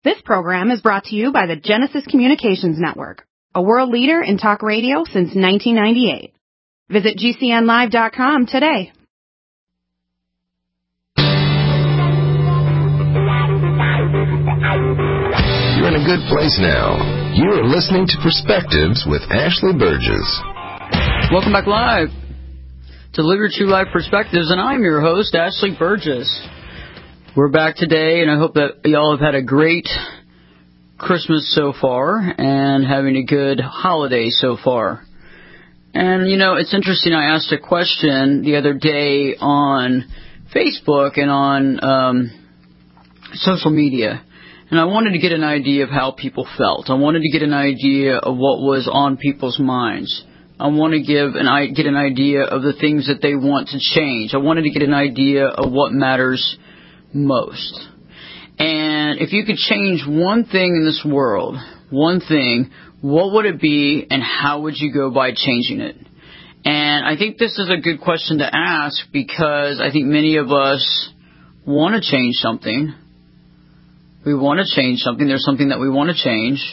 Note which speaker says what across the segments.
Speaker 1: This program is brought to you by the Genesis Communications Network, a world leader in talk radio since 1998. Visit GCNlive.com today.
Speaker 2: You're in a good place now. You are listening to Perspectives with Ashley Burgess.
Speaker 3: Welcome back live to Live Your True Life Perspectives, and I'm your host, Ashley Burgess. We're back today, and I hope that y'all have had a great Christmas so far and having a good holiday so far. And, you know, it's interesting. I asked a question the other day on Facebook and on social media, and I wanted to get an idea of how people felt. I wanted to get an idea of what was on people's minds. I want to get an idea of the things that they want to change. I wanted to get an idea of what matters most. And if you could change one thing in this world, one thing, what would it be and how would you go by changing it? And I think this is a good question to ask because I think many of us want to change something. We want to change something. There's something that we want to change.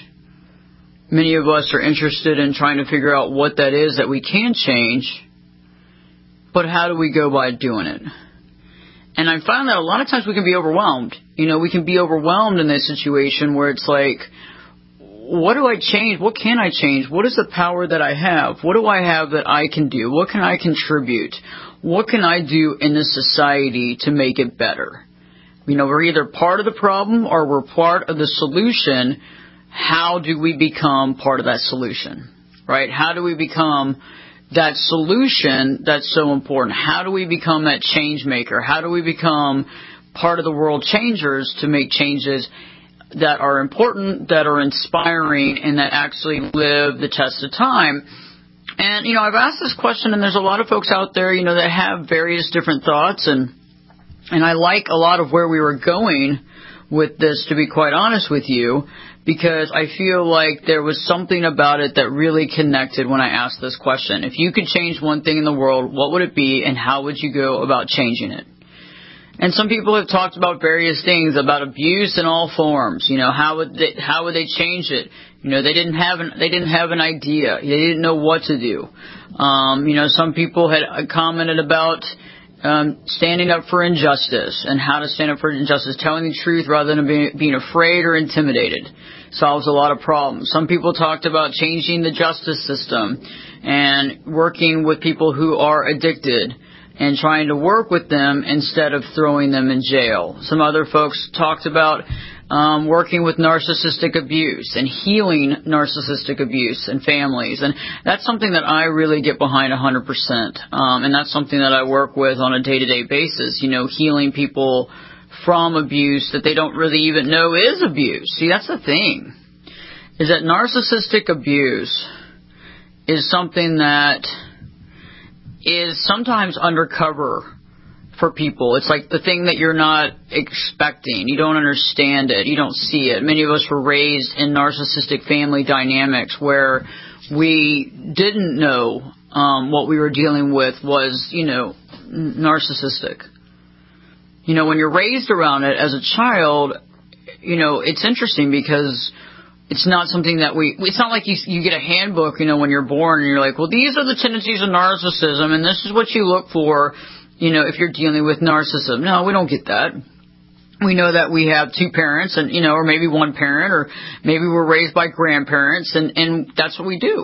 Speaker 3: Many of us are interested in trying to figure out what that is that we can change. But how do we go by doing it? And I found that a lot of times we can be overwhelmed. You know, we can be overwhelmed in this situation where it's like, what do I change? What can I change? What is the power that I have? What do I have that I can do? What can I contribute? What can I do in this society to make it better? You know, we're either part of the problem or we're part of the solution. How do we become part of that solution, right? How do we become that solution that's so important? How do we become that change maker? How do we become part of the world changers to make changes that are important, that are inspiring, and that actually live the test of time? And, you know, I've asked this question, and there's a lot of folks out there, you know, that have various different thoughts, and I like a lot of where we were going with this, to be quite honest with you, because I feel like there was something about it that really connected when I asked this question. If you could change one thing in the world, what would it be, and how would you go about changing it? And some people have talked about various things, about abuse in all forms. You know, how would they change it? You know, they didn't have an idea. They didn't know what to do. You know, some people had commented about standing up for injustice and how to stand up for injustice, telling the truth rather than being afraid or intimidated. Solves a lot of problems. Some people talked about changing the justice system and working with people who are addicted and trying to work with them instead of throwing them in jail. Some other folks talked about working with narcissistic abuse and healing narcissistic abuse in families. And that's something that I really get behind 100%. And that's something that I work with on a day-to-day basis, you know, healing people from abuse that they don't really even know is abuse. See, that's the thing, is that narcissistic abuse is something that is sometimes undercover for people. It's like the thing that you're not expecting. You don't understand it. You don't see it. Many of us were raised in narcissistic family dynamics where we didn't know what we were dealing with was, you know, narcissistic. You know, when you're raised around it as a child, you know, it's interesting because it's not something that it's not like you get a handbook, you know, when you're born and you're like, well, these are the tendencies of narcissism and this is what you look for, you know, if you're dealing with narcissism. No, we don't get that. We know that we have two parents and, you know, or maybe one parent, or maybe we're raised by grandparents, and that's what we do.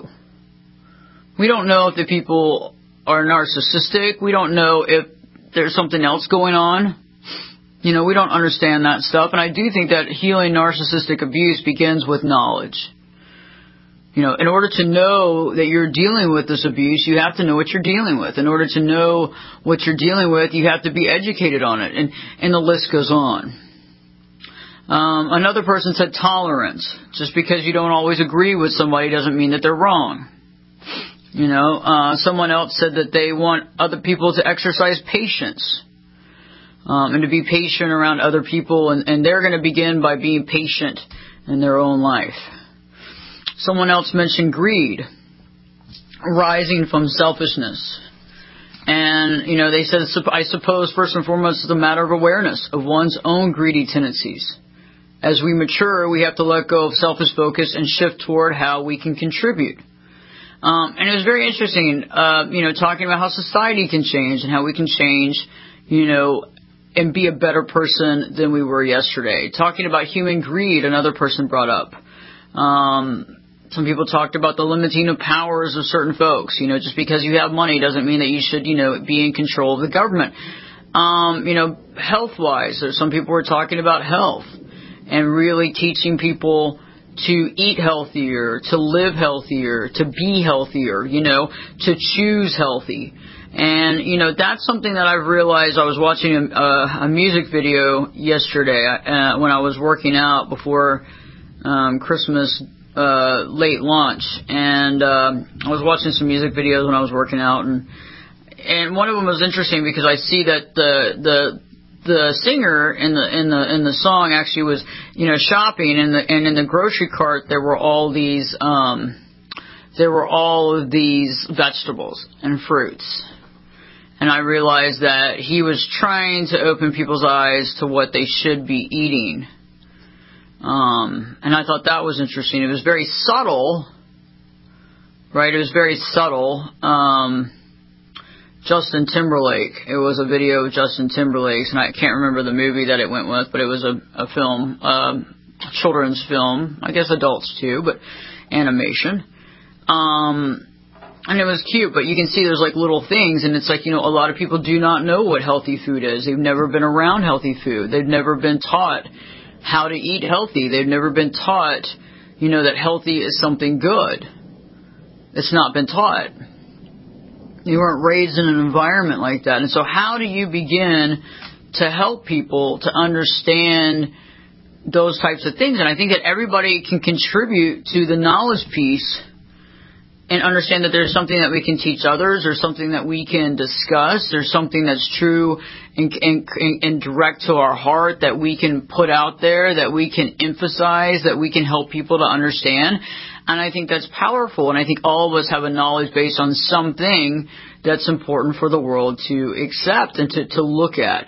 Speaker 3: We don't know if the people are narcissistic. We don't know if there's something else going on. You know, we don't understand that stuff. And I do think that healing narcissistic abuse begins with knowledge. You know, in order to know that you're dealing with this abuse, you have to know what you're dealing with. In order to know what you're dealing with, you have to be educated on it. And the list goes on. Another person said tolerance. Just because you don't always agree with somebody doesn't mean that they're wrong. You know, someone else said that they want other people to exercise patience. And to be patient around other people, and they're going to begin by being patient in their own life. Someone else mentioned greed, rising from selfishness. And, you know, they said, I suppose, first and foremost, it's a matter of awareness of one's own greedy tendencies as we mature, we have to let go of selfish focus and shift toward how we can contribute. And it was very interesting, talking about how society can change and how we can change, and be a better person than we were yesterday. Talking about human greed, another person brought up. Some people talked about the limiting of powers of certain folks. Just because you have money doesn't mean that you should, be in control of the government. Health-wise, some people were talking about health and really teaching people to eat healthier, to live healthier, to be healthier, to choose healthy. And, that's something that I've realized. I was watching a music video yesterday when I was working out before Christmas late lunch. And I was watching some music videos when I was working out. And one of them was interesting because I see that the singer in the song actually was, shopping, and in the grocery cart there were all of these vegetables and fruits. And I realized that he was trying to open people's eyes to what they should be eating. And I thought that was interesting. It was very subtle, right? It was very subtle. Justin Timberlake. It was a video of Justin Timberlake's, and I can't remember the movie that it went with, but it was a film, children's film, I guess adults too, but animation. And it was cute, but you can see there's like little things, and it's like, a lot of people do not know what healthy food is. They've never been around healthy food. They've never been taught how to eat healthy. They've never been taught, that healthy is something good. It's not been taught. You weren't raised in an environment like that. And so how do you begin to help people to understand those types of things? And I think that everybody can contribute to the knowledge piece and understand that there's something that we can teach others, there's something that we can discuss, there's something that's true and direct to our heart that we can put out there, that we can emphasize, that we can help people to understand. And I think that's powerful, and I think all of us have a knowledge based on something that's important for the world to accept and to look at.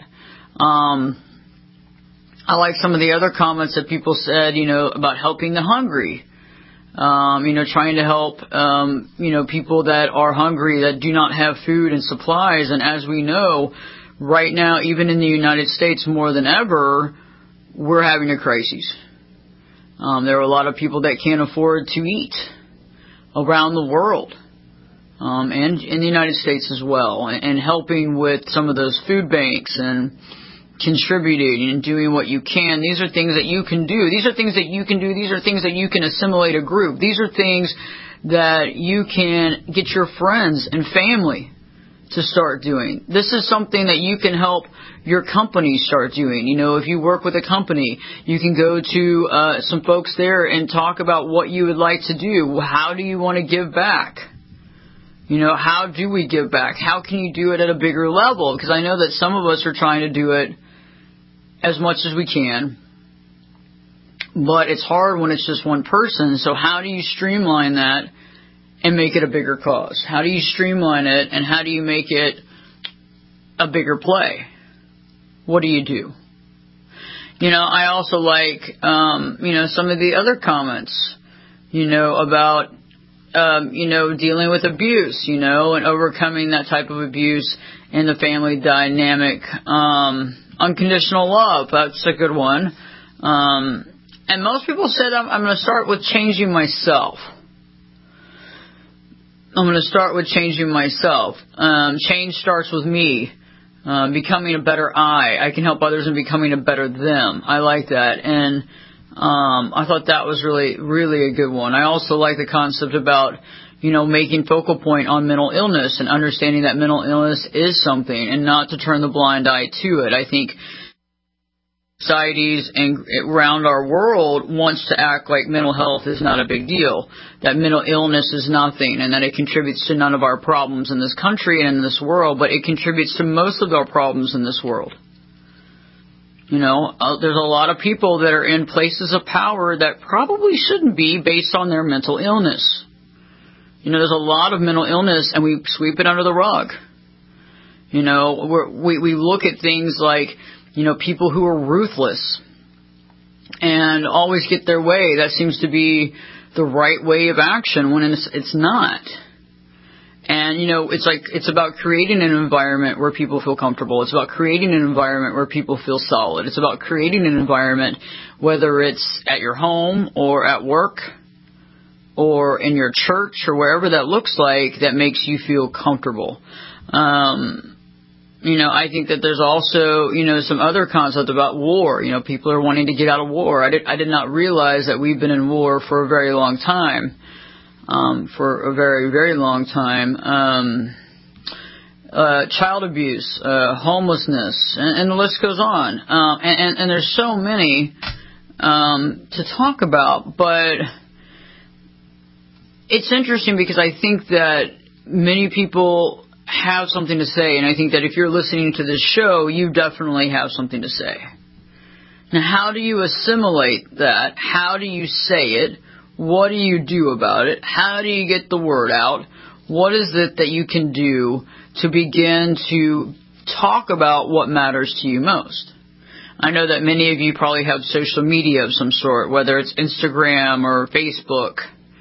Speaker 3: I like some of the other comments that people said, about helping the hungry. Trying to help, people that are hungry, that do not have food and supplies. And as we know, right now, even in the United States more than ever, we're having a crisis. There are a lot of people that can't afford to eat around the world, and in the United States as well, and helping with some of those food banks and contributing and doing what you can. These are things that you can do. These are things that you can do. These are things that you can assimilate a group. These are things that you can get your friends and family to start doing. This is something that you can help your company start doing. If you work with a company, you can go to some folks there and talk about what you would like to do. How do you want to give back? How do we give back? How can you do it at a bigger level? Because I know that some of us are trying to do it as much as we can, but it's hard when it's just one person. So how do you streamline that and make it a bigger cause? How do you streamline it, and how do you make it a bigger play? What do you do? I also like, some of the other comments, about, dealing with abuse, and overcoming that type of abuse in the family dynamic. Unconditional love, that's a good one. And most people said, I'm going to start with changing myself. I'm going to start with changing myself. Change starts with me. Becoming a better I can help others in becoming a better them. I like that. And I thought that was really, really a good one. I also like the concept about, making focal point on mental illness and understanding that mental illness is something, and not to turn the blind eye to it. I think societies and around our world wants to act like mental health is not a big deal, that mental illness is nothing, and that it contributes to none of our problems in this country and in this world, but it contributes to most of our problems in this world. There's a lot of people that are in places of power that probably shouldn't be based on their mental illness. There's a lot of mental illness, and we sweep it under the rug. We look at things like, people who are ruthless, and always get their way. That seems to be the right way of action when it's not. And, it's about creating an environment where people feel comfortable. It's about creating an environment where people feel solid. It's about creating an environment, whether it's at your home or at work or in your church or wherever that looks like, that makes you feel comfortable. I think that there's also, some other concept about war. People are wanting to get out of war. I did not realize that we've been in war for a very long time. For a very, very long time. Child abuse, homelessness, and the list goes on. And there's so many to talk about, but it's interesting because I think that many people have something to say, and I think that if you're listening to this show, you definitely have something to say. Now, how do you assimilate that? How do you say it? What do you do about it? How do you get the word out? What is it that you can do to begin to talk about what matters to you most? I know that many of you probably have social media of some sort, whether it's Instagram or Facebook,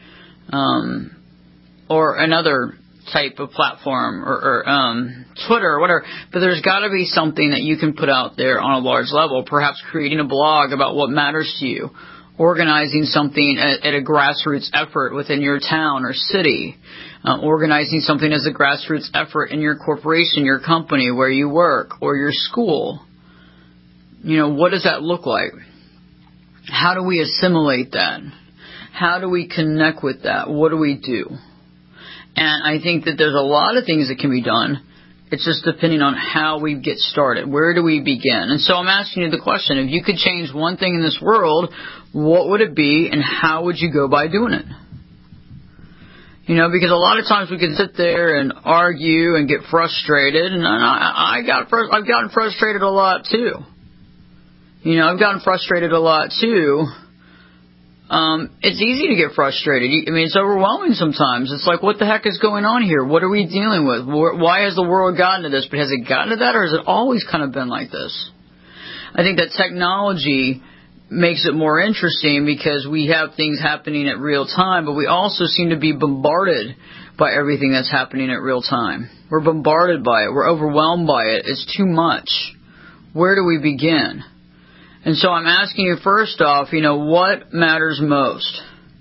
Speaker 3: or another type of platform, or Twitter or whatever. But there's got to be something that you can put out there on a large level, perhaps creating a blog about what matters to you, organizing something at a grassroots effort within your town or city, organizing something as a grassroots effort in your corporation, your company, where you work, or your school. What does that look like? How do we assimilate that? How do we connect with that? What do we do? And I think that there's a lot of things that can be done. It's just depending on how we get started. Where do we begin? And so I'm asking you the question, if you could change one thing in this world, what would it be, and how would you go by doing it? Because a lot of times we can sit there and argue and get frustrated, and I've gotten frustrated a lot too. I've gotten frustrated a lot too. It's easy to get frustrated. It's overwhelming sometimes. It's like, what the heck is going on here? What are we dealing with? Why has the world gotten to this? But has it gotten to that, or has it always kind of been like this? I think that technology makes it more interesting because we have things happening at real time, but we also seem to be bombarded by everything that's happening at real time. We're bombarded by it. We're overwhelmed by it. It's too much. Where do we begin? And so I'm asking you first off, what matters most?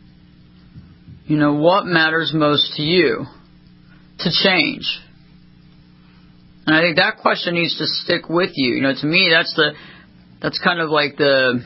Speaker 3: What matters most to you to change? And I think that question needs to stick with you. To me, that's kind of like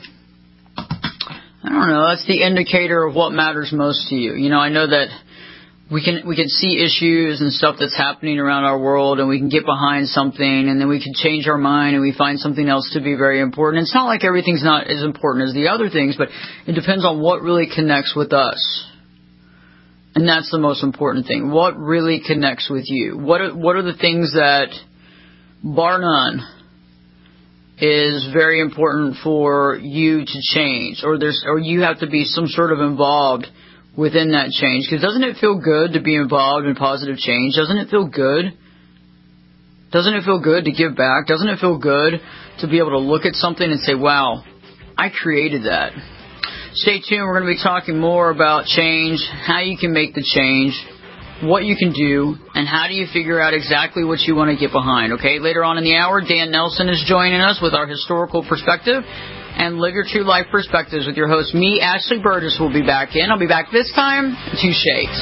Speaker 3: that's the indicator of what matters most to you. I know that we can see issues and stuff that's happening around our world, and we can get behind something, and then we can change our mind and we find something else to be very important. It's not like everything's not as important as the other things, but it depends on what really connects with us. And that's the most important thing. What really connects with you? What are the things that, bar none, is very important for you to change, or you have to be some sort of involved within that change? Because doesn't it feel good to be involved in positive change? Doesn't it feel good? Doesn't it feel good to give back? Doesn't it feel good to be able to look at something and say, wow, I created that? Stay tuned. We're going to be talking more about change, how you can make the change, what you can do, and how do you figure out exactly what you want to get behind. Okay, later on in the hour, Dan Nelson is joining us with our historical perspective and Live Your True Life Perspectives with your host, me, Ashley Burgess, will be back in. I'll be back this time in 2 shakes.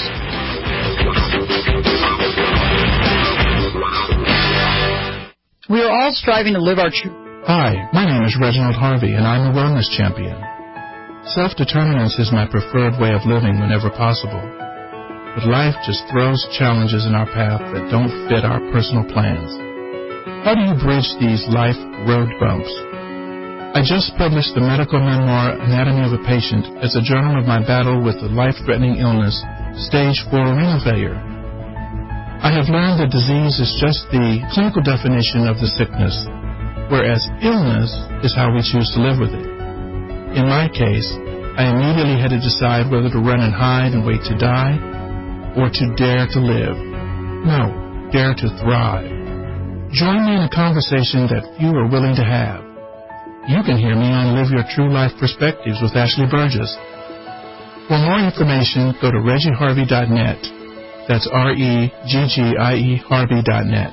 Speaker 3: We are all striving to live our true...
Speaker 4: Hi, my name is Reginald Harvey, and I'm a wellness champion. Self-determinance is my preferred way of living whenever possible. But life just throws challenges in our path that don't fit our personal plans. How do you bridge these life road bumps? I just published the medical memoir Anatomy of a Patient as a journal of my battle with the life-threatening illness, stage 4 renal failure. I have learned that disease is just the clinical definition of the sickness, whereas illness is how we choose to live with it. In my case, I immediately had to decide whether to run and hide and wait to die, or to dare to live. No, dare to thrive. Join me in a conversation that few are willing to have. you can hear me on Live Your True Life Perspectives with Ashley Burgess. For more information, go to ReggieHarvey.net. That's REGGIE Harvey.net.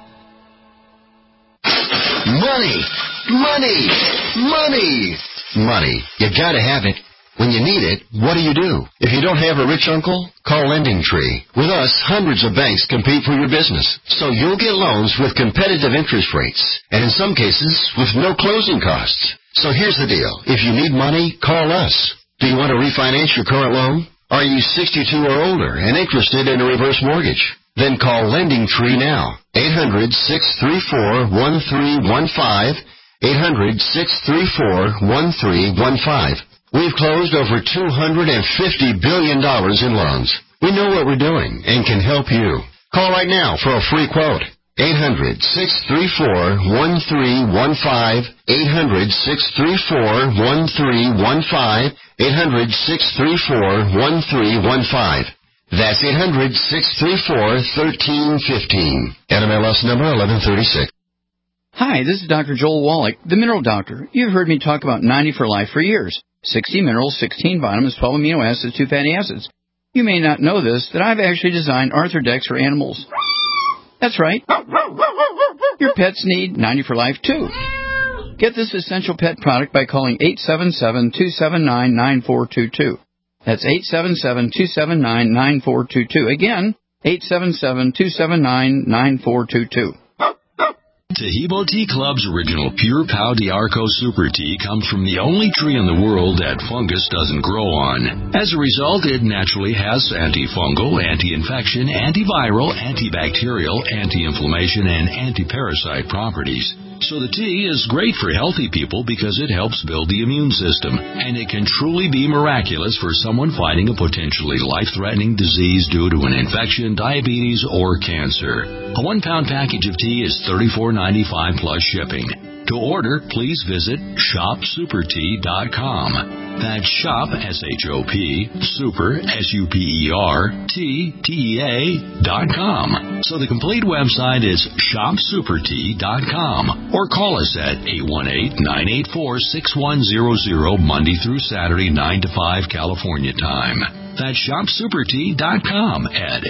Speaker 2: Money! Money! Money! Money. You gotta have it. When you need it, what do? If you don't have a rich uncle, call LendingTree. With us, hundreds of banks compete for your business, so you'll get loans with competitive interest rates, and in some cases, with no closing costs. So here's the deal. If you need money, call us. Do you want to refinance your current loan? Are you 62 or older and interested in a reverse mortgage? Then call LendingTree now. 800-634-1315. 800-634-1315. We've closed over $250 billion in loans. We know what we're doing and can help you. Call right now for a free quote. 800-634-1315. 800-634-1315. 800-634-1315. That's 800-634-1315. NMLS number 1136.
Speaker 3: Hi, this is Dr. Joel Wallach, the Mineral Doctor. You've heard me talk about 90 for Life for years. 60 minerals, 16 vitamins, 12 amino acids, 2 fatty acids. You may not know this, that I've actually designed Arthrodex for animals. That's right. Your pets need 90 for Life, too. Get this essential pet product by calling 877-279-9422. That's 877-279-9422. Again, 877-279-9422.
Speaker 5: Tahibo Tea Club's original Pure Pau d'Arco Super Tea comes from the only tree in the world that fungus doesn't grow on. As a result, it naturally has antifungal, anti-infection, antiviral, antibacterial, anti-inflammation, and anti-parasite properties. So the tea is great for healthy people because it helps build the immune system, and it can truly be miraculous for someone fighting a potentially life-threatening disease due to an infection, diabetes, or cancer. A 1-pound package of tea is $34.95 plus shipping. To order, please visit shopsupertea.com. That's shop, S-H-O-P, super, S-U-P-E-R, T-T-E-A.com. So the complete website is shopsupertea.com. Or call us at 818-984-6100 Monday through Saturday, 9 to 5 California time. That's shopsupertea.com at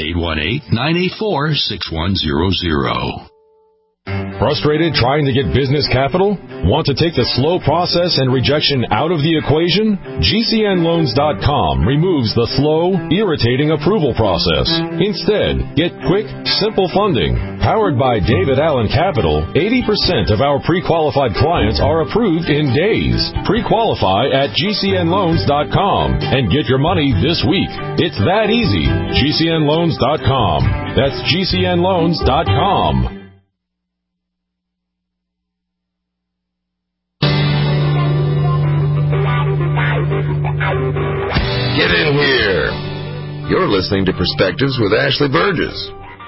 Speaker 5: 818-984-6100.
Speaker 6: Frustrated trying to get business capital? Want to take the slow process and rejection out of the equation? GCNloans.com removes the slow, irritating approval process. Instead, get quick, simple funding. Powered by David Allen Capital, 80% of our pre-qualified clients are approved in days. Pre-qualify at GCNloans.com and get your money this week. It's that easy. GCNloans.com. That's GCNloans.com.
Speaker 2: Get in here. You're listening to Perspectives with Ashley Burgess.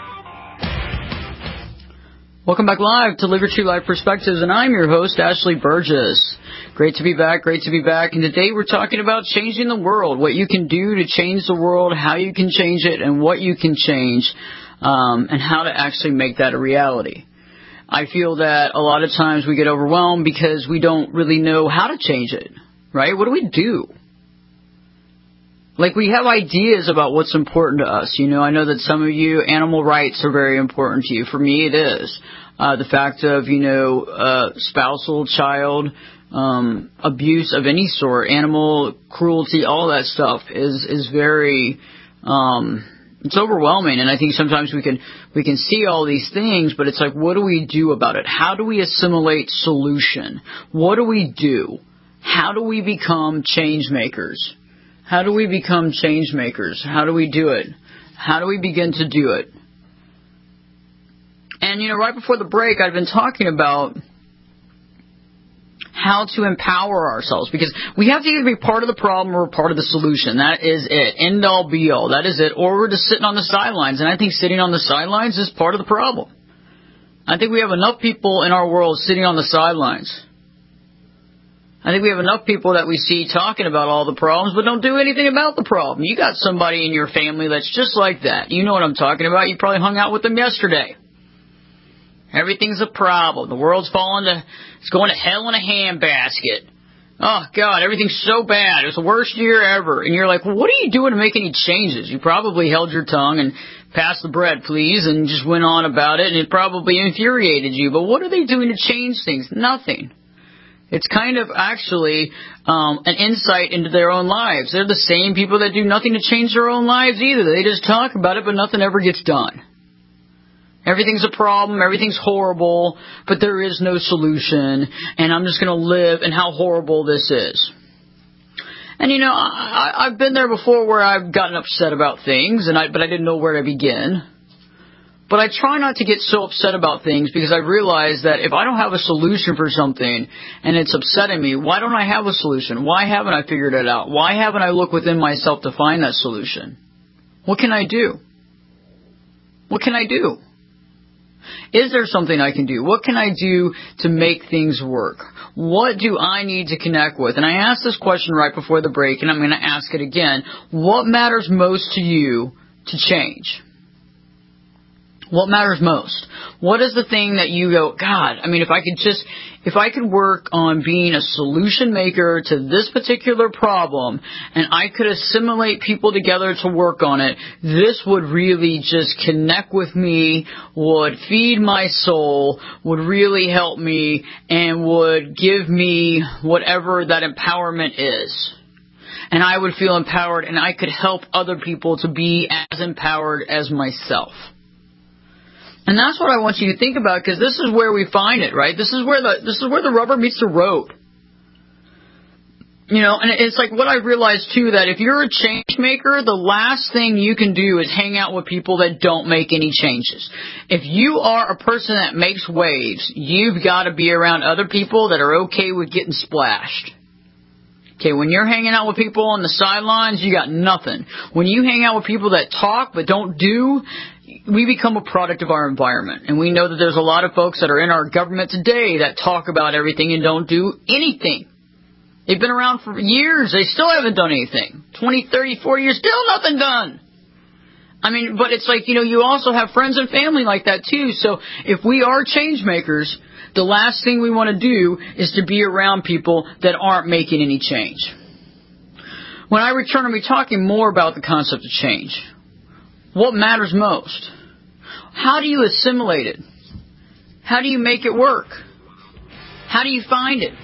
Speaker 3: Welcome back live to Live Your True Life Perspectives, and I'm your host, Ashley Burgess. Great to be back, And today we're talking about changing the world, what you can do to change the world, how you can change it, and what you can change, and how to actually make that a reality. I feel that a lot of times we get overwhelmed because we don't really know how to change it, right? What do we do? Like, we have ideas about what's important to us. You know, I know that some of you, animal rights are very important to you. For me, it is. The fact of, spousal, child, abuse of any sort, animal cruelty, all that stuff is very, it's overwhelming. And I think sometimes we can see all these things, but it's like, what do we do about it? How do we assimilate solution? What do we do? How do we become change makers? How do we become change makers? How do we do it? How do we begin to do it? And, right before the break, I've been talking about how to empower ourselves, because we have to either be part of the problem or part of the solution. That is it. End all, be all. That is it. Or we're just sitting on the sidelines. And I think sitting on the sidelines is part of the problem. I think we have enough people in our world sitting on the sidelines. I think we have enough people that we see talking about all the problems, but don't do anything about the problem. You got somebody in your family that's just like that. You know what I'm talking about. You probably hung out with them yesterday. Everything's a problem. The world's it's going to hell in a handbasket. Oh, God, everything's so bad. It's the worst year ever. And you're like, well, what are you doing to make any changes? You probably held your tongue and passed the bread, please, and just went on about it, and it probably infuriated you. But what are they doing to change things? Nothing. It's kind of actually an insight into their own lives. They're the same people that do nothing to change their own lives either. They just talk about it, but nothing ever gets done. Everything's a problem, everything's horrible, but there is no solution, and I'm just going to live in how horrible this is. And, you know, I've been there before where I've gotten upset about things, but I didn't know where to begin. But I try not to get so upset about things because I realize that if I don't have a solution for something and it's upsetting me, why don't I have a solution? Why haven't I figured it out? Why haven't I looked within myself to find that solution? What can I do? What can I do? Is there something I can do? What can I do to make things work? What do I need to connect with? And I asked this question right before the break, and I'm going to ask it again. What matters most to you to change? What matters most? What is the thing that you go, God, I mean, if I could work on being a solution maker to this particular problem, and I could assimilate people together to work on it, this would really just connect with me, would feed my soul, would really help me, and would give me whatever that empowerment is. And I would feel empowered, and I could help other people to be as empowered as myself. And that's what I want you to think about, because this is where we find it, right? This is where the rubber meets the road. You know, and it's like what I realized too, that if you're a change maker, the last thing you can do is hang out with people that don't make any changes. If you are a person that makes waves, you've got to be around other people that are okay with getting splashed. Okay, when you're hanging out with people on the sidelines, you got nothing. When you hang out with people that talk but don't do, we become a product of our environment. And we know that there's a lot of folks that are in our government today that talk about everything and don't do anything. They've been around for years. They still haven't done anything. 20, 30, 40 years, still nothing done. I mean, but it's like, you know, you also have friends and family like that too. So if we are change makers, the last thing we want to do is to be around people that aren't making any change. When I return, I'll be talking more about the concept of change. What matters most? How do you assimilate it? How do you make it work? How do you find it?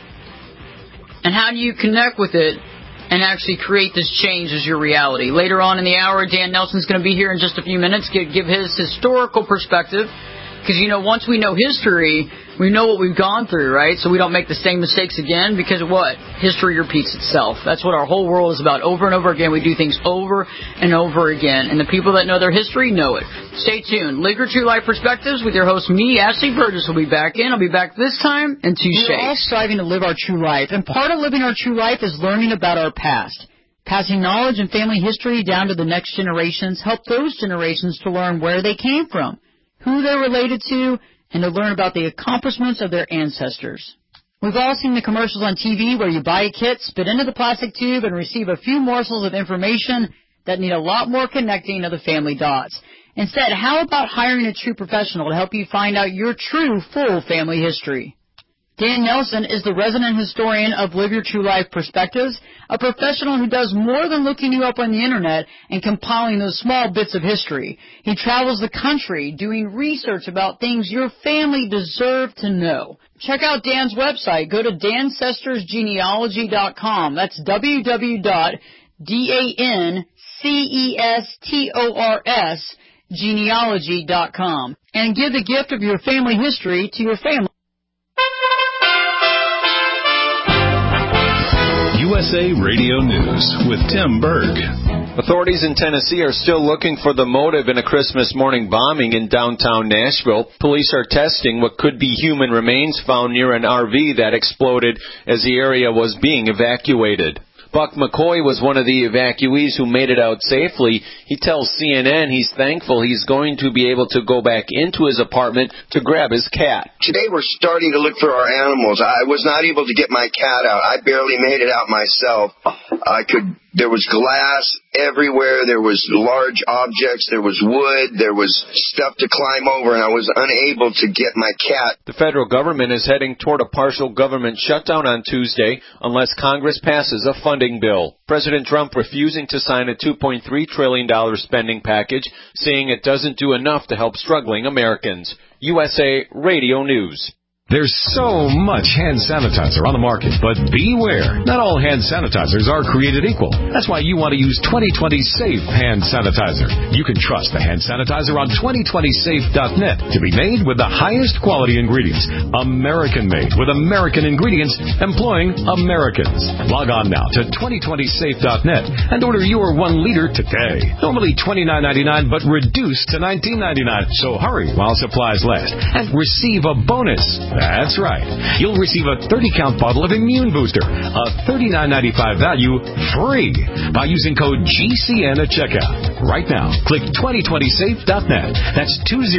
Speaker 3: And how do you connect with it and actually create this change as your reality? Later on in the hour, Dan Nelson's going to be here in just a few minutes, give his historical perspective. Because, you know, once we know history, we know what we've gone through, right? So we don't make the same mistakes again, because what? History repeats itself. That's what our whole world is about. Over and over again, we do things over and over again. And the people that know their history know it. Stay tuned. Live Your True Life Perspectives with your host, me, Ashley Burgess, will be back in. I'll be back this time in 2 shakes.
Speaker 7: We're all striving to live our true life, and part of living our true life is learning about our past. Passing knowledge and family history down to the next generations help those generations to learn where they came from, who they're related to, and to learn about the accomplishments of their ancestors. We've all seen the commercials on TV where you buy a kit, spit into the plastic tube, and receive a few morsels of information that need a lot more connecting of the family dots. Instead, how about hiring a true professional to help you find out your true, full family history? Dan Nelson is the resident historian of Live Your True Life Perspectives, a professional who does more than looking you up on the Internet and compiling those small bits of history. He travels the country doing research about things your family deserve to know. Check out Dan's website. Go to dancestorsgenealogy.com. That's www.dancestors genealogy.com. And give the gift of your family history to your family.
Speaker 8: USA Radio News with Tim Berg.
Speaker 9: Authorities in Tennessee are still looking for the motive in a Christmas morning bombing in downtown Nashville. Police are testing what could be human remains found near an RV that exploded as the area was being evacuated. Buck McCoy was one of the evacuees who made it out safely. He tells CNN he's thankful he's going to be able to go back into his apartment to grab his cat.
Speaker 10: Today we're starting to look for our animals. I was not able to get my cat out. I barely made it out myself. There was glass everywhere. There was large objects, there was wood, there was stuff to climb over, and I was unable to get my cat.
Speaker 9: The federal government is heading toward a partial government shutdown on Tuesday unless Congress passes a funding bill. President Trump refusing to sign a $2.3 trillion spending package, saying it doesn't do enough to help struggling Americans. USA Radio News.
Speaker 6: There's so much hand sanitizer on the market, but beware. Not all hand sanitizers are created equal. That's why you want to use 2020 Safe Hand Sanitizer. You can trust the hand sanitizer on 2020safe.net to be made with the highest quality ingredients. American-made with American ingredients, employing Americans. Log on now to 2020safe.net and order your 1 liter today. Normally $29.99, but reduced to $19.99. So hurry while supplies last and receive a bonus. That's right. You'll receive a 30-count bottle of Immune Booster, a $39.95 value, free by using code GCN at checkout. Right now, click 2020safe.net. That's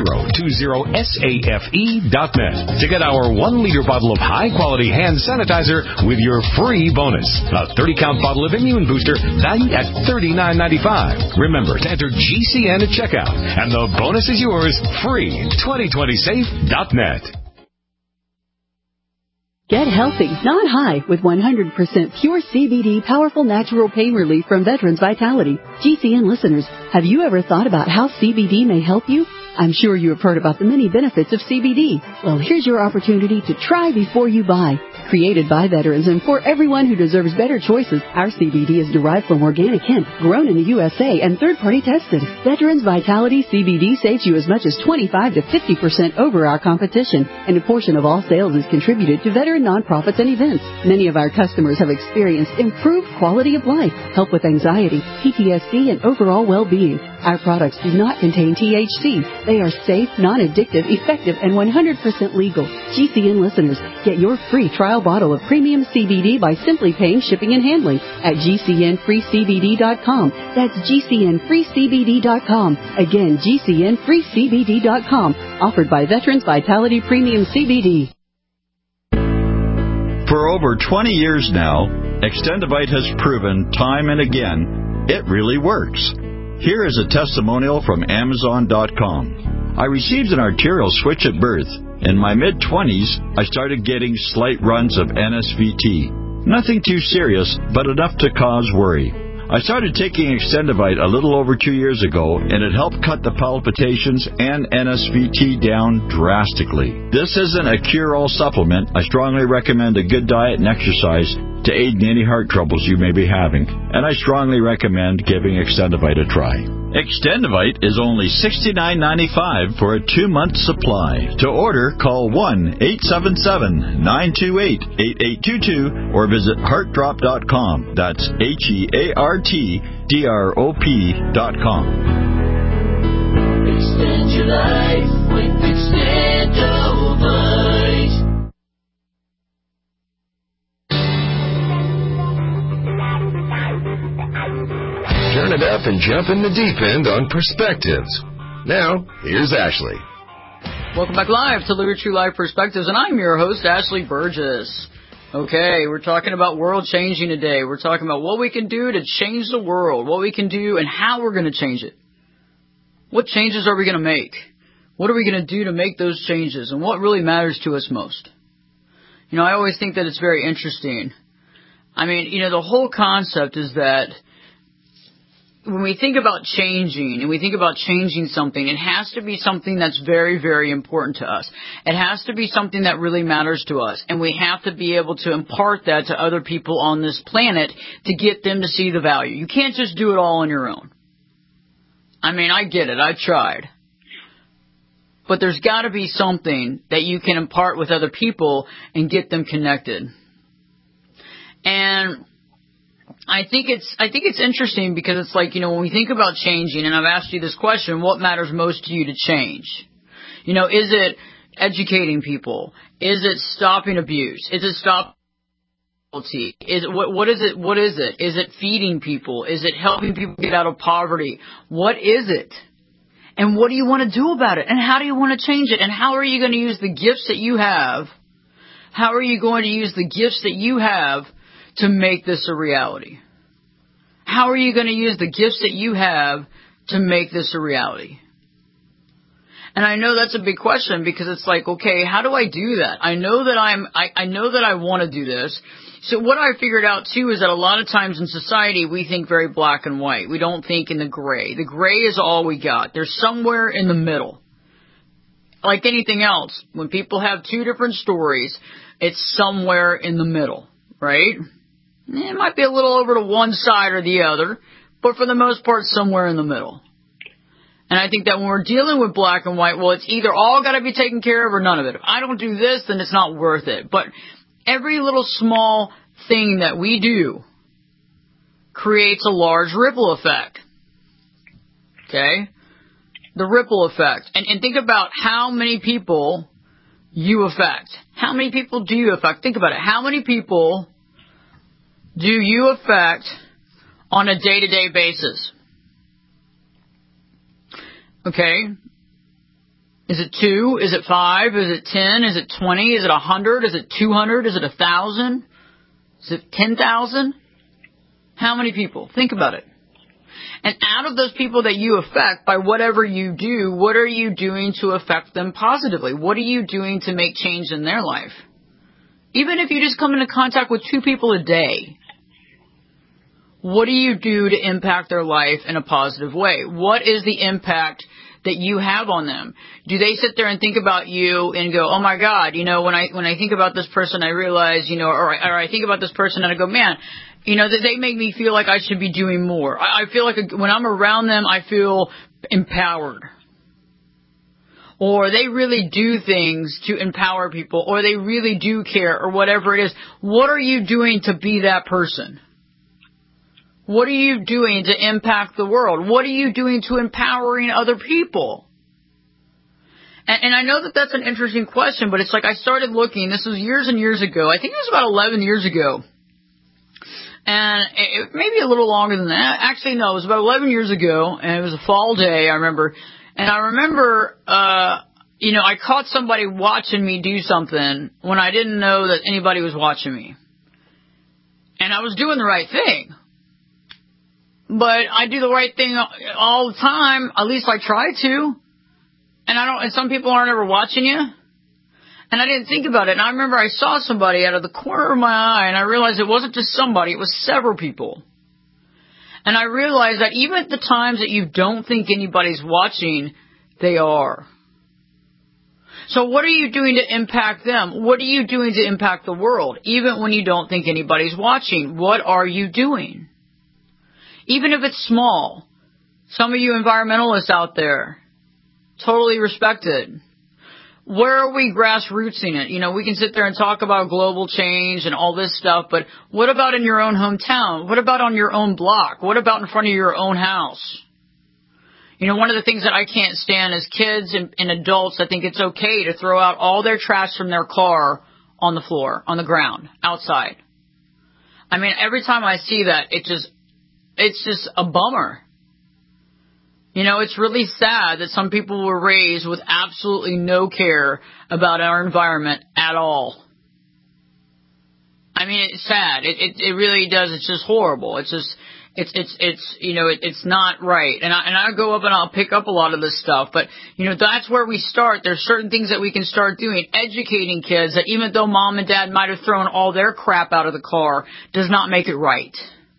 Speaker 6: 2020safe.net to get our 1-liter bottle of high-quality hand sanitizer with your free bonus. A 30-count bottle of Immune Booster valued at $39.95. Remember to enter GCN at checkout, and the bonus is yours free. 2020safe.net.
Speaker 11: Get healthy, not high, with 100% pure CBD powerful natural pain relief from Veterans Vitality. GCN listeners, have you ever thought about how CBD may help you? I'm sure you have heard about the many benefits of CBD. Well, here's your opportunity to try before you buy. Created by veterans and for everyone who deserves better choices, our CBD is derived from organic hemp, grown in the USA and third-party tested. Veterans Vitality CBD saves you as much as 25 to 50% over our competition, and a portion of all sales is contributed to veteran nonprofits and events. Many of our customers have experienced improved quality of life, help with anxiety, PTSD, and overall well-being. Our products do not contain THC. They are safe, non-addictive, effective, and 100% legal. GCN listeners, get your free trial bottle of premium CBD by simply paying shipping and handling at GCNFreeCBD.com. That's GCNFreeCBD.com. Again, GCNFreeCBD.com. Offered by Veterans Vitality Premium CBD.
Speaker 12: For over 20 years now, Extendivite has proven time and again it really works. Here is a testimonial from Amazon.com. I received an arterial switch at birth. In my mid-20s, I started getting slight runs of NSVT. Nothing too serious, but enough to cause worry. I started taking Extendivite a little over 2 years ago, and it helped cut the palpitations and NSVT down drastically. This isn't a cure-all supplement. I strongly recommend a good diet and exercise to aid in any heart troubles you may be having, and I strongly recommend giving Extendivite a try. Extendivite is only $69.95 for a 2-month supply. To order, call 1-877-928-8822 or visit heartdrop.com. That's HEARTDROP.com.
Speaker 13: Extend your life with Extendivite.
Speaker 2: Turn it up and jump in the deep end on Perspectives. Now, here's Ashley.
Speaker 3: Welcome back live to Live True Life Perspectives, and I'm your host, Ashley Burgess. Okay, we're talking about world changing today. We're talking about what we can do to change the world, what we can do and how we're going to change it. What changes are we going to make? What are we going to do to make those changes, and what really matters to us most? You know, I always think that it's very interesting. I mean, you know, the whole concept is that when we think about changing and we think about changing something, it has to be something that's very, very important to us. It has to be something that really matters to us. And we have to be able to impart that to other people on this planet to get them to see the value. You can't just do it all on your own. I mean, I get it. I tried. But there's got to be something that you can impart with other people and get them connected. And I think it's interesting because it's like, you know, when we think about changing, and I've asked you this question, what matters most to you to change? You know, is it educating people? Is it stopping abuse? Is it stopping poverty? What is it? What is it? Is it feeding people? Is it helping people get out of poverty? What is it? And what do you want to do about it? And how do you want to change it? And how are you going to use the gifts that you have? How are you going to use the gifts that you have to make this a reality? how are you going to use the gifts that you have to make this a reality? And I know that's a big question because it's like, okay, how do I do that? I know that I know that I want to do this. So what I figured out too is that a lot of times in society we think very black and white. We don't think in the gray. The gray is all we got. There's somewhere in the middle. Like anything else, when people have two different stories, it's somewhere in the middle, right? It might be a little over to one side or the other, but for the most part, somewhere in the middle. And I think that when we're dealing with black and white, well, it's either all got to be taken care of or none of it. If I don't do this, then it's not worth it. But every little small thing that we do creates a large ripple effect. Okay? The ripple effect. And think about how many people you affect. How many people do you affect? Think about it. How many people do you affect on a day-to-day basis? Okay. Is it 2? Is it 5? Is it 10? Is it 20? Is it 100? Is it 200? Is it 1,000? Is it 10,000? How many people? Think about it. And out of those people that you affect, by whatever you do, what are you doing to affect them positively? What are you doing to make change in their life? Even if you just come into contact with 2 people a day, what do you do to impact their life in a positive way? What is the impact that you have on them? Do they sit there and think about you and go, oh my God, when I think about this person, I realize, or I think about this person and I go, man, that they make me feel like I should be doing more. I feel like when I'm around them, I feel empowered. Or they really do things to empower people, or they really do care, or whatever it is. What are you doing to be that person? What are you doing to impact the world? What are you doing to empowering other people? And I know that that's an interesting question, but it's like I started looking. This was years and years ago. I think it was about 11 years ago. And maybe a little longer than that. Actually, no, it was about 11 years ago, and it was a fall day, I remember. And I remember, I caught somebody watching me do something when I didn't know that anybody was watching me. And I was doing the right thing. But I do the right thing all the time. At least I try to. And some people aren't ever watching you. And I didn't think about it. And I remember I saw somebody out of the corner of my eye, and I realized it wasn't just somebody, it was several people. And I realized that even at the times that you don't think anybody's watching, they are. So what are you doing to impact them? What are you doing to impact the world? Even when you don't think anybody's watching, what are you doing? Even if it's small. Some of you environmentalists out there, totally respected. Where are we grassrootsing it? We can sit there and talk about global change and all this stuff, but what about in your own hometown? What about on your own block? What about in front of your own house? One of the things that I can't stand is kids and adults that think it's okay to throw out all their trash from their car on the floor, on the ground, outside. I mean, every time I see that, it's just a bummer. It's really sad that some people were raised with absolutely no care about our environment at all. I mean, it's sad. It really does. It's just horrible. It's not right. And I go up and I'll pick up a lot of this stuff. But, that's where we start. There's certain things that we can start doing. Educating kids that even though mom and dad might have thrown all their crap out of the car, does not make it right.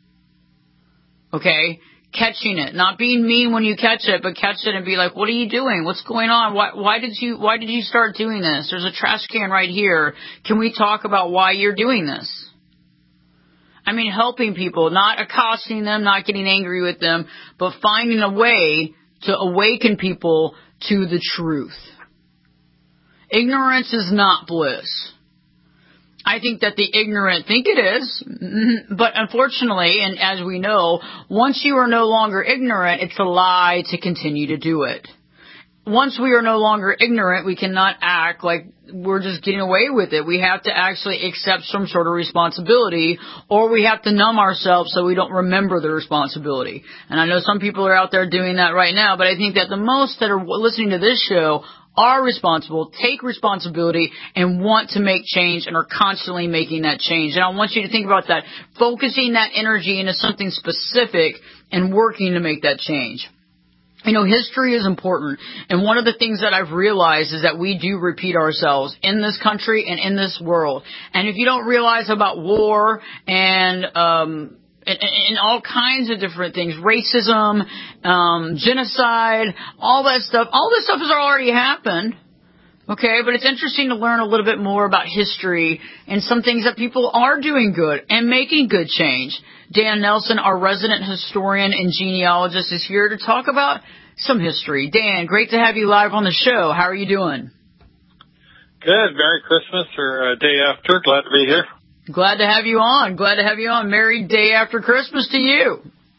Speaker 3: Okay? Catching it. Not being mean when you catch it, but catch it and be like, what are you doing? What's going on? Why did you start doing this? There's a trash can right here. Can we talk about why you're doing this? I mean, helping people, not accosting them, not getting angry with them, but finding a way to awaken people to the truth. Ignorance is not bliss. I think that the ignorant think it is, but unfortunately, and as we know, once you are no longer ignorant, it's a lie to continue to do it. Once we are no longer ignorant, we cannot act like we're just getting away with it. We have to actually accept some sort of responsibility, or we have to numb ourselves so we don't remember the responsibility. And I know some people are out there doing that right now, but I think that the most that are listening to this show are responsible, take responsibility, and want to make change and are constantly making that change. And I want you to think about that, focusing that energy into something specific and working to make that change. You know, history is important, and one of the things that I've realized is that we do repeat ourselves in this country and in this world. And if you don't realize about war and all kinds of different things, racism, genocide, all this stuff has already happened. Okay, but it's interesting to learn a little bit more about history and some things that people are doing good and making good change. Dan Nelson, our resident historian and genealogist, is here to talk about some history. Dan, great to have you live on the show. How are you doing?
Speaker 14: Good. Merry Christmas or day after. Glad to be here.
Speaker 3: Glad to have you on. Glad to have you on. Merry day after Christmas to you.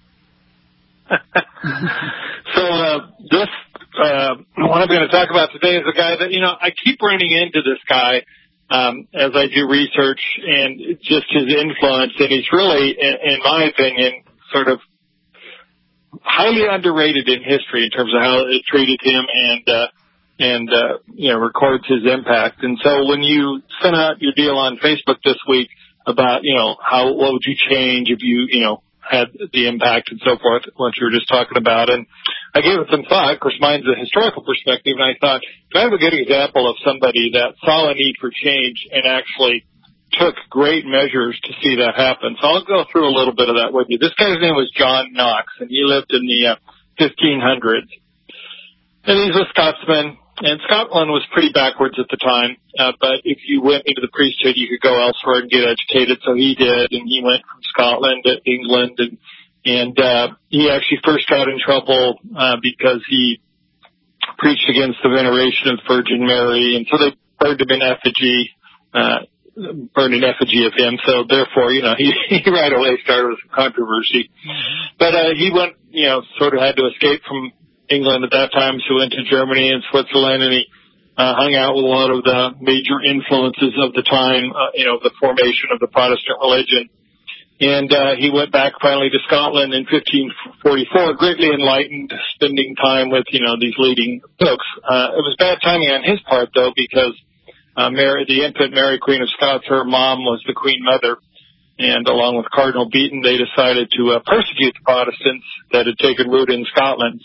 Speaker 14: This what I'm going to talk about today is a guy that, I keep running into this guy as I do research and just his influence. And he's really, in my opinion, sort of highly underrated in history in terms of how it treated him and records his impact. And so when you sent out your deal on Facebook this week about, what would you change if you had the impact and so forth, what you were just talking about. And I gave it some thought. Of course, mine's a historical perspective, and I thought, do I have a good example of somebody that saw a need for change and actually took great measures to see that happen? So I'll go through a little bit of that with you. This guy's name was John Knox, and he lived in the 1500s. And he's a Scotsman, and Scotland was pretty backwards at the time, but if you went into the priesthood, you could go elsewhere and get educated, so he did, and he went from Scotland to England, and he actually first got in trouble because he preached against the veneration of Virgin Mary, and so they burned him in effigy, of him, so therefore, he right away started with some controversy. But he went, sort of had to escape from England at that time, so went to Germany and Switzerland, and he hung out with a lot of the major influences of the time, the formation of the Protestant religion. And he went back finally to Scotland in 1544, greatly enlightened, spending time with, these leading folks. It was bad timing on his part, though, because Mary, the infant Mary, Queen of Scots, her mom was the Queen Mother. And along with Cardinal Beaton, they decided to persecute the Protestants that had taken root in Scotland.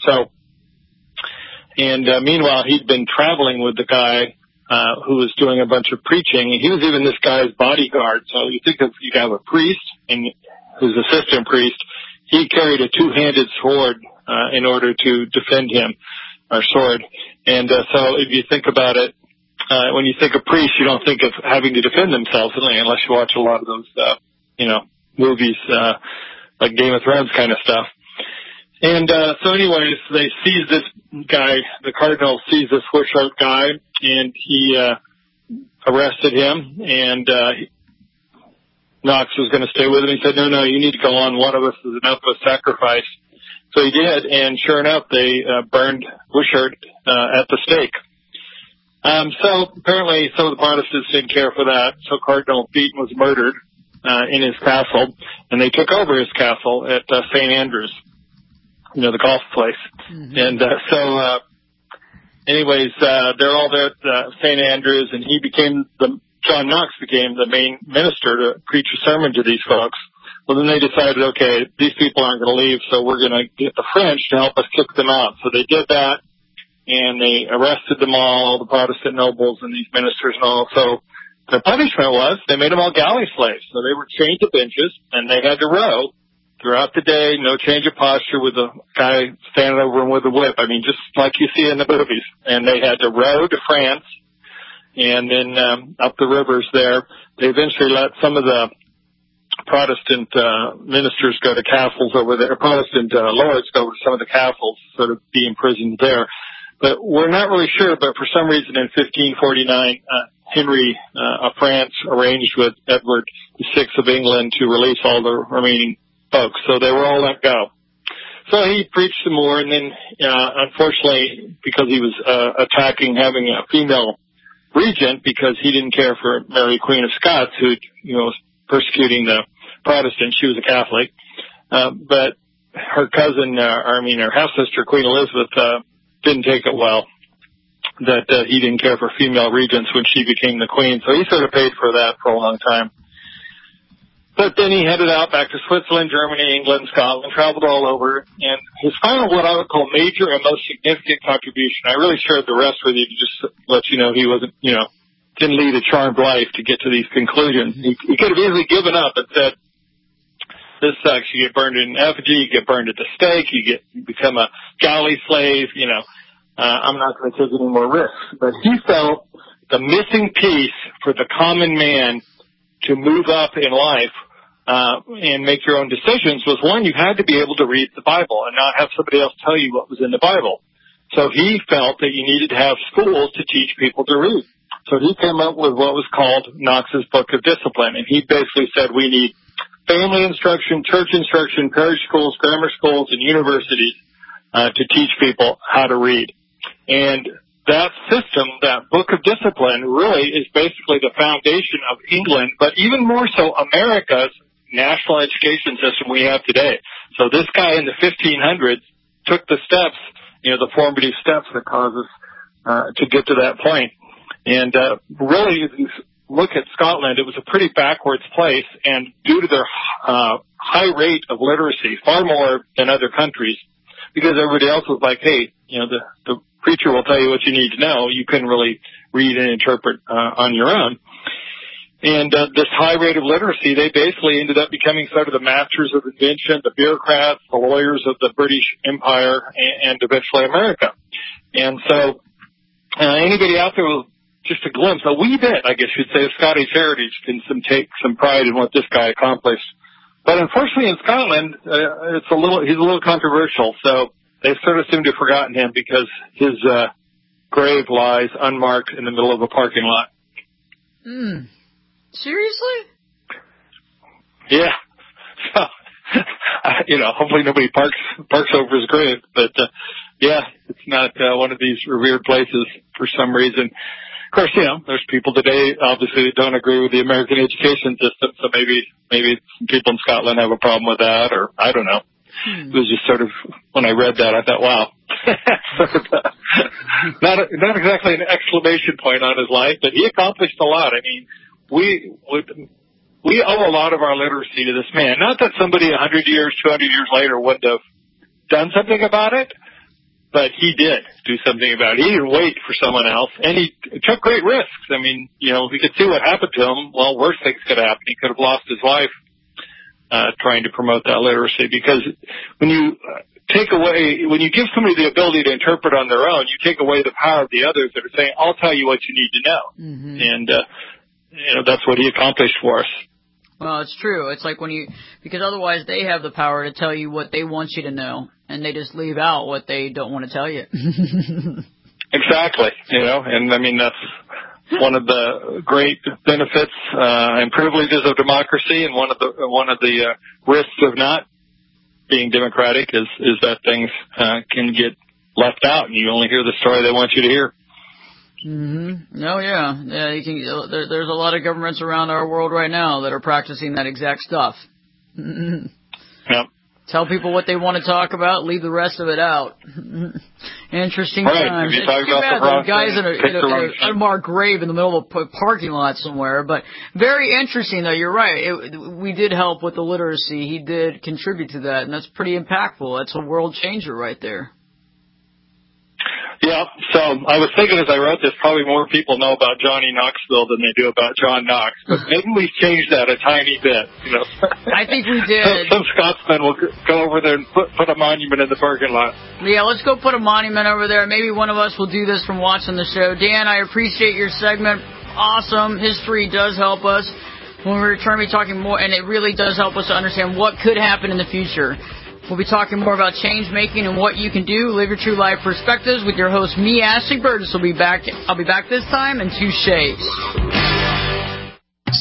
Speaker 14: Meanwhile, he'd been traveling with the guy who was doing a bunch of preaching. He was even this guy's bodyguard. So you think of, you have a priest and who's assistant priest. He carried a two-handed sword in order to defend him, or sword. And so if you think about it, when you think of priests, you don't think of having to defend themselves, unless you watch a lot of those, movies like Game of Thrones kind of stuff. And so anyways, they seize this guy, the cardinal sees this Wishart guy, and he arrested him, and Knox was going to stay with him. He said, no, you need to go on. One of us is enough of a sacrifice. So he did, and sure enough, they burned Wishart at the stake. So apparently some of the Protestants didn't care for that, so Cardinal Beaton was murdered in his castle, and they took over his castle at St. Andrews, the golf place. Mm-hmm. And anyways, they're all there at St. Andrews, and John Knox became the main minister to preach a sermon to these folks. Well, then they decided, okay, these people aren't going to leave, so we're going to get the French to help us kick them out. So they did that, and they arrested them all the Protestant nobles and these ministers and all. So their punishment was they made them all galley slaves. So they were chained to benches, and they had to row throughout the day, no change of posture with a guy standing over them with a whip. I mean, just like you see in the movies. And they had to row to France and then up the rivers there. They eventually let some of the Protestant ministers go to castles over there, Protestant lords go to some of the castles, sort of be imprisoned there. But we're not really sure, but for some reason in 1549, Henry of France arranged with Edward VI of England to release all the remaining folks, so they were all let go. So he preached some more, and then unfortunately, because he was attacking having a female regent, because he didn't care for Mary, Queen of Scots, who was persecuting the Protestants. She was a Catholic, but her cousin, her half sister, Queen Elizabeth, didn't take it well. that he didn't care for female regents when she became the queen. So he sort of paid for that for a long time. But then he headed out back to Switzerland, Germany, England, Scotland, traveled all over. And his final, what I would call major and most significant contribution, I really shared the rest with you to just let you know he wasn't, didn't lead a charmed life to get to these conclusions. He could have easily given up and said, this sucks. You get burned in effigy, you get burned at the stake, you become a galley slave, I'm not going to take any more risks. But he felt the missing piece for the common man to move up in life and make your own decisions was, one, you had to be able to read the Bible and not have somebody else tell you what was in the Bible. So he felt that you needed to have schools to teach people to read. So he came up with what was called Knox's Book of Discipline, and he basically said we need family instruction, church instruction, parish schools, grammar schools, and universities to teach people how to read. And that system, that Book of Discipline, really is basically the foundation of England, but even more so America's national education system we have today. So this guy in the 1500s took the steps, the formative steps that caused us to get to that point. And really, if you look at Scotland, it was a pretty backwards place, and due to their high rate of literacy, far more than other countries, because everybody else was like, hey, the preacher will tell you what you need to know. You couldn't really read and interpret on your own. And this high rate of literacy, they basically ended up becoming sort of the masters of invention, the bureaucrats, the lawyers of the British Empire, and eventually America. And so anybody out there with just a glimpse, a wee bit, I guess you'd say, of Scottish heritage can take some pride in what this guy accomplished. But unfortunately in Scotland, he's a little controversial, so they sort of seem to have forgotten him because his grave lies unmarked in the middle of a parking lot.
Speaker 7: Seriously?
Speaker 14: Yeah. So, hopefully nobody parks over his grave. But, it's not one of these revered places for some reason. Of course, there's people today, obviously, that don't agree with the American education system, so maybe some people in Scotland have a problem with that, or I don't know. It was just sort of, when I read that, I thought, wow. Not exactly an exclamation point on his life, but he accomplished a lot. I mean, we owe a lot of our literacy to this man. Not that somebody 100 years, 200 years later wouldn't have done something about it, but he did do something about it. He didn't wait for someone else, and he took great risks. I mean, we could see what happened to him. Well, worse things could happen. He could have lost his life trying to promote that literacy, because when you give somebody the ability to interpret on their own, you take away the power of the others that are saying, I'll tell you what you need to know. Mm-hmm. And, that's what he accomplished for us.
Speaker 7: Well, it's true. It's like because otherwise they have the power to tell you what they want you to know, and they just leave out what they don't want to tell you.
Speaker 14: Exactly. And I mean, that's one of the great benefits and privileges of democracy, and one of the risks of not being democratic is that things can get left out, and you only hear the story they want you to hear.
Speaker 7: Mm-hmm. Oh yeah. You can. There's a lot of governments around our world right now that are practicing that exact stuff. Mm-hmm.
Speaker 14: Yep.
Speaker 7: Tell people what they want to talk about, leave the rest of it out. Interesting times.
Speaker 14: It's too bad
Speaker 7: there are guys in a unmarked grave in the middle of a parking lot somewhere. But very interesting, though. You're right. We did help with the literacy. He did contribute to that, and that's pretty impactful. That's a world changer right there.
Speaker 14: Yeah, so I was thinking as I wrote this, probably more people know about Johnny Knoxville than they do about John Knox. But maybe we've changed that a tiny bit.
Speaker 7: I think we did.
Speaker 14: Some Scotsmen will go over there and put a monument in the parking lot.
Speaker 7: Yeah, let's go put a monument over there. Maybe one of us will do this from watching the show. Dan, I appreciate your segment. Awesome. History does help us. When we return, we'll be talking more, and it really does help us to understand what could happen in the future. We'll be talking more about change making and what you can do. Live your true life perspectives with your host, me, Ashley Burgess. I'll be back this time in 2 shades.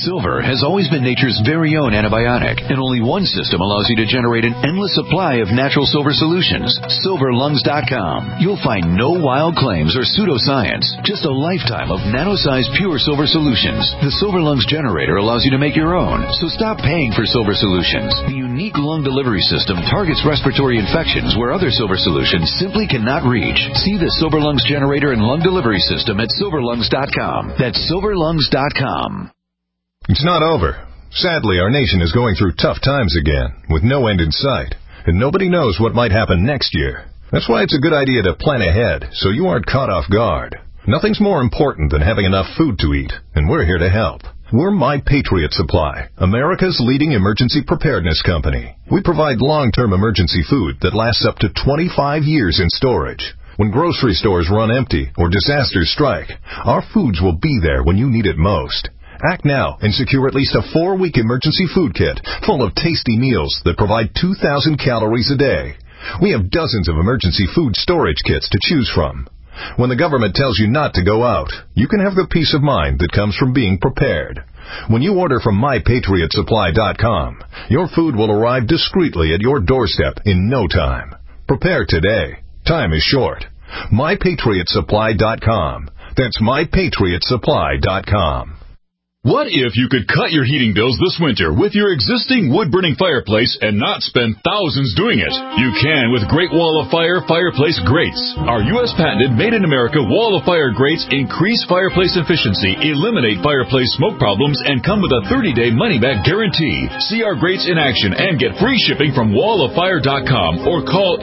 Speaker 15: Silver has always been nature's very own antibiotic, and only one system allows you to generate an endless supply of natural silver solutions. SilverLungs.com. You'll find no wild claims or pseudoscience, just a lifetime of nano-sized pure silver solutions. The Silver Lungs generator allows you to make your own, so stop paying for silver solutions. The unique lung delivery system targets respiratory infections where other silver solutions simply cannot reach. See the Silver Lungs generator and lung delivery system at SilverLungs.com. That's SilverLungs.com.
Speaker 16: It's not over. Sadly, our nation is going through tough times again, with no end in sight, and nobody knows what might happen next year. That's why it's a good idea to plan ahead, so you aren't caught off guard. Nothing's more important than having enough food to eat, and we're here to help. We're My Patriot Supply, America's leading emergency preparedness company. We provide long-term emergency food that lasts up to 25 years in storage. When grocery stores run empty or disasters strike, our foods will be there when you need it most. Act now and secure at least a 4-week emergency food kit full of tasty meals that provide 2,000 calories a day. We have dozens of emergency food storage kits to choose from. When the government tells you not to go out, you can have the peace of mind that comes from being prepared. When you order from MyPatriotSupply.com, your food will arrive discreetly at your doorstep in no time. Prepare today. Time is short. MyPatriotSupply.com. That's MyPatriotSupply.com.
Speaker 8: What if you could cut your heating bills this winter with your existing wood-burning fireplace and not spend thousands doing it? You can with Great Wall of Fire fireplace grates. Our U.S. patented made-in-America Wall of Fire grates increase fireplace efficiency, eliminate fireplace smoke problems, and come with a 30-day money-back guarantee. See our grates in action and get free shipping from walloffire.com or call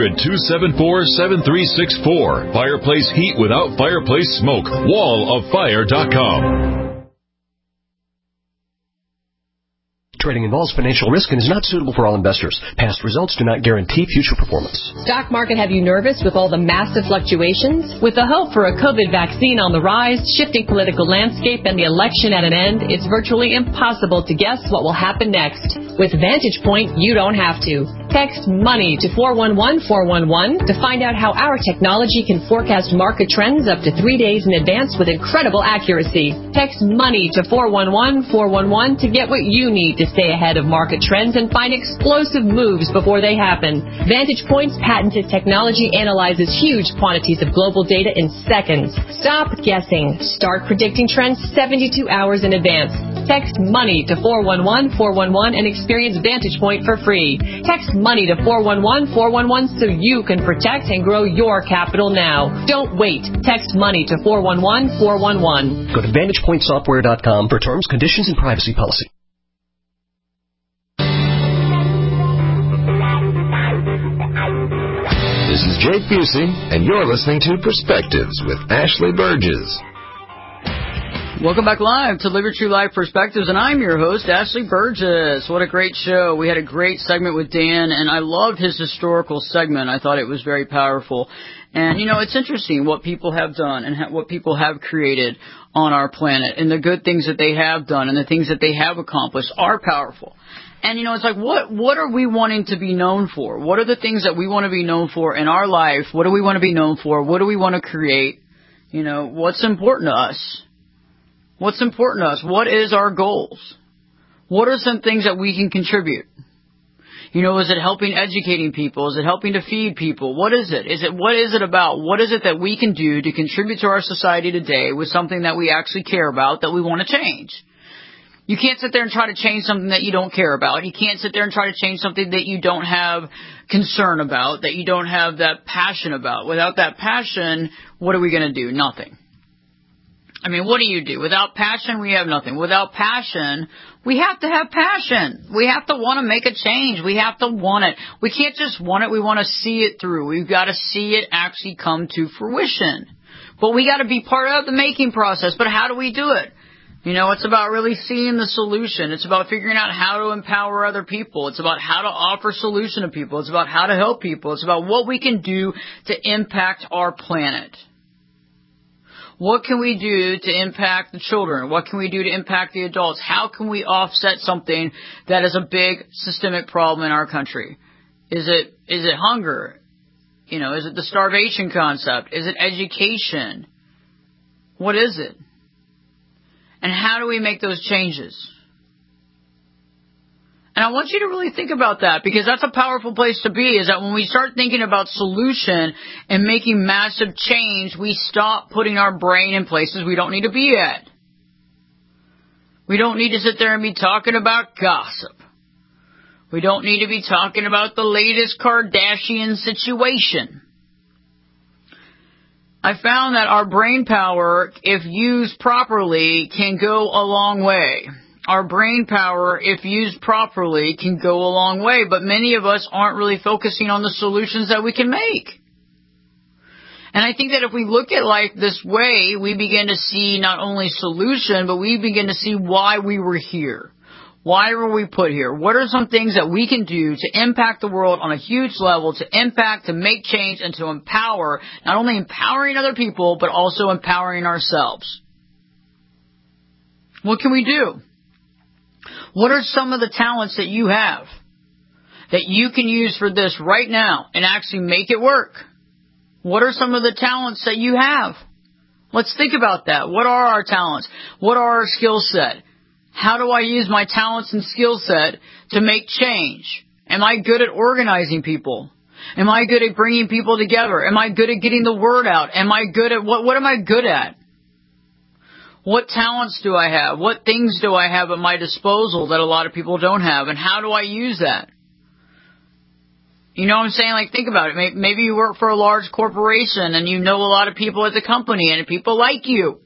Speaker 8: 800-274-7364. Fireplace heat without fireplace smoke. walloffire.com.
Speaker 17: Trading involves financial risk and is not suitable for all investors. Past results do not guarantee future performance.
Speaker 18: Stock market have you nervous with all the massive fluctuations? With the hope for a COVID vaccine on the rise, shifting political landscape, and the election at an end, it's virtually impossible to guess what will happen next. With Vantage Point, you don't have to. Text MONEY to 411-411 to find out how our technology can forecast market trends up to 3 days in advance with incredible accuracy. Text MONEY to 411-411 to get what you need to stay ahead of market trends and find explosive moves before they happen. Vantage Point's patented technology analyzes huge quantities of global data in seconds. Stop guessing. Start predicting trends 72 hours in advance. Text MONEY to 411-411 and experience Vantage Point for free. Text MONEY to 411-411 so you can protect and grow your capital now. Don't wait. Text MONEY to 411-411.
Speaker 17: Go to VantagePointSoftware.com for terms, conditions, and privacy policy.
Speaker 2: This is Jake Busey, and you're listening to Perspectives with Ashley Burgess.
Speaker 3: Welcome back live to Live Your True Life Perspectives, and I'm your host, Ashley Burgess. What a great show. We had a great segment with Dan, and I loved his historical segment. I thought it was very powerful. And, you know, it's interesting what people have done and what people have created on our planet, and the good things that they have done and the things that they have accomplished are powerful. And, you know, it's like, what are we wanting to be known for? What are the things that we want to be known for in our life? What do we want to be known for? What do we want to create? You know, what's important to us? What's important to us? What is our goals? What are some things that we can contribute? You know, is it helping educating people? Is it helping to feed people? What is it? What is it about? What is it that we can do to contribute to our society today with something that we actually care about, that we want to change? You can't sit there and try to change something that you don't care about. You can't sit there and try to change something that you don't have concern about, that you don't have that passion about. Without that passion, what are we going to do? Nothing. I mean, what do you do? Without passion, we have nothing. Without passion, we have to have passion. We have to want to make a change. We have to want it. We can't just want it. We want to see it through. We've got to see it actually come to fruition. But we got to be part of the making process. But how do we do it? You know, it's about really seeing the solution. It's about figuring out how to empower other people. It's about how to offer solution to people. It's about how to help people. It's about what we can do to impact our planet. What can we do to impact the children? What can we do to impact the adults? How can we offset something that is a big systemic problem in our country? Is it hunger? You know, is it the starvation concept? Is it education? What is it? And how do we make those changes? And I want you to really think about that, because that's a powerful place to be, is that when we start thinking about solution and making massive change, we stop putting our brain in places we don't need to be at. We don't need to sit there and be talking about gossip. We don't need to be talking about the latest Kardashian situation. I found that our brain power, if used properly, can go a long way. Our brain power, if used properly, can go a long way, but many of us aren't really focusing on the solutions that we can make. And I think that if we look at life this way, we begin to see not only solution, but we begin to see why we were here. Why were we put here? What are some things that we can do to impact the world on a huge level, to impact, to make change, and to empower, not only empowering other people, but also empowering ourselves? What can we do? What are some of the talents that you have that you can use for this right now and actually make it work? What are some of the talents that you have? Let's think about that. What are our talents? What are our skill set? How do I use my talents and skill set to make change? Am I good at organizing people? Am I good at bringing people together? Am I good at getting the word out? Am I good at what am I good at? What talents do I have? What things do I have at my disposal that a lot of people don't have? And how do I use that? You know what I'm saying? Like, think about it. Maybe you work for a large corporation and you know a lot of people at the company and people like you.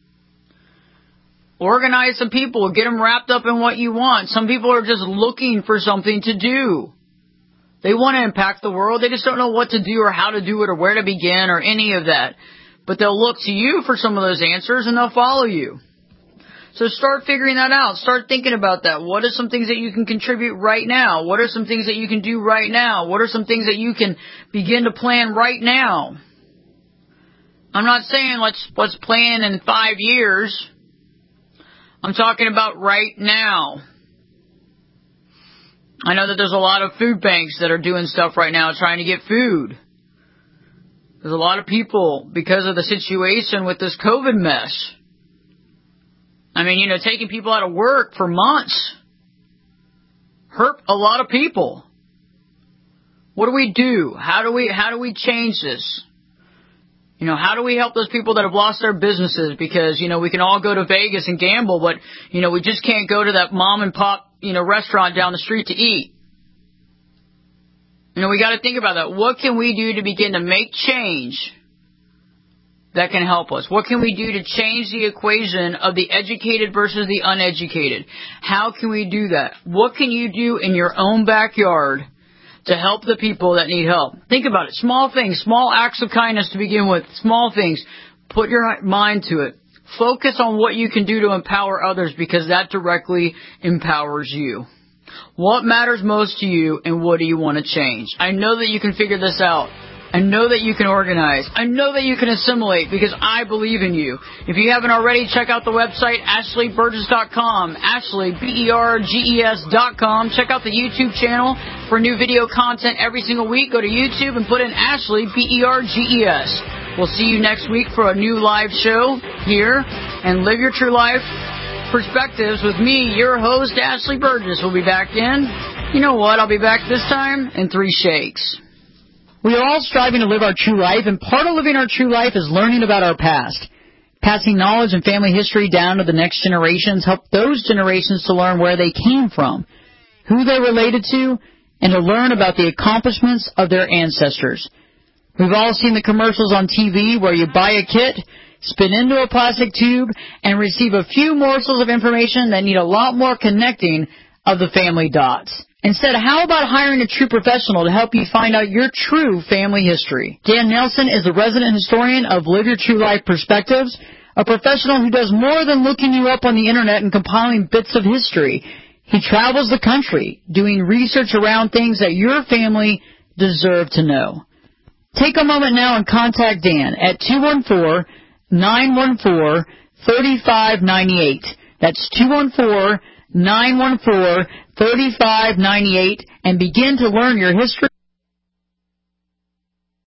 Speaker 3: Organize some people. Get them wrapped up in what you want. Some people are just looking for something to do. They want to impact the world. They just don't know what to do or how to do it or where to begin or any of that. But they'll look to you for some of those answers and they'll follow you. So start figuring that out. Start thinking about that. What are some things that you can contribute right now? What are some things that you can do right now? What are some things that you can begin to plan right now? I'm not saying let's plan in 5 years. I'm talking about right now. I know that there's a lot of food banks that are doing stuff right now trying to get food. There's a lot of people, because of the situation with this COVID mess. I mean, taking people out of work for months hurt a lot of people. What do we do? How do we change this? How do we help those people that have lost their businesses? Because, we can all go to Vegas and gamble, but, we just can't go to that mom and pop, restaurant down the street to eat. We got to think about that. What can we do to begin to make change that can help us? What can we do to change the equation of the educated versus the uneducated? How can we do that? What can you do in your own backyard to help the people that need help? Think about it. Small things, small acts of kindness to begin with. Small things. Put your mind to it. Focus on what you can do to empower others, because that directly empowers you. What matters most to you, and what do you want to change? I know that you can figure this out. I know that you can organize. I know that you can assimilate, because I believe in you. If you haven't already, check out the website, AshleyBurgess.com. Ashley, BERGES.com. Check out the YouTube channel for new video content every single week. Go to YouTube and put in Ashley, BERGES. We'll see you next week for a new live show here, and Live Your True Life Perspectives with me, your host, Ashley Burgess. We'll be back in. You know what? I'll be back this time in 3 shakes.
Speaker 7: We are all striving to live our true life, and part of living our true life is learning about our past. Passing knowledge and family history down to the next generations help those generations to learn where they came from, who they're related to, and to learn about the accomplishments of their ancestors. We've all seen the commercials on TV where you buy a kit, spin into a plastic tube, and receive a few morsels of information that need a lot more connecting of the family dots. Instead, how about hiring a true professional to help you find out your true family history? Dan Nelson is the resident historian of Live Your True Life Perspectives, a professional who does more than looking you up on the internet and compiling bits of history. He travels the country doing research around things that your family deserve to know. Take a moment now and contact Dan at 214-914-3598. That's 214-914-3598, and begin to learn your history.